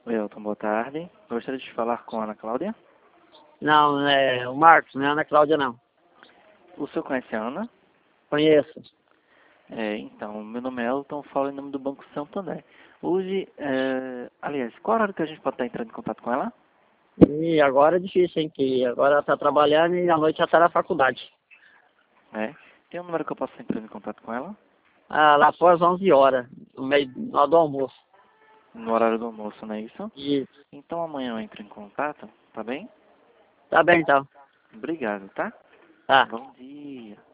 Oi, Elton, boa tarde. Gostaria de falar com a Ana Cláudia. Não, é o Marcos, não é a Ana Cláudia, não. O senhor conhece a Ana? Conheço. Então, meu nome é Elton, falo em nome do Banco Santander. Hoje, aliás, qual horário que a gente pode estar entrando em contato com ela? E agora é difícil, hein? Que agora ela tá trabalhando e à noite já tá na faculdade. Tem um número que eu possa estar entrando em contato com ela? Ah, lá após 11 horas, no meio na hora do almoço. No horário do almoço, não é isso? E Então amanhã eu entro em contato, tá bem? tá bem, então. Obrigado, tá? Tá. Bom dia.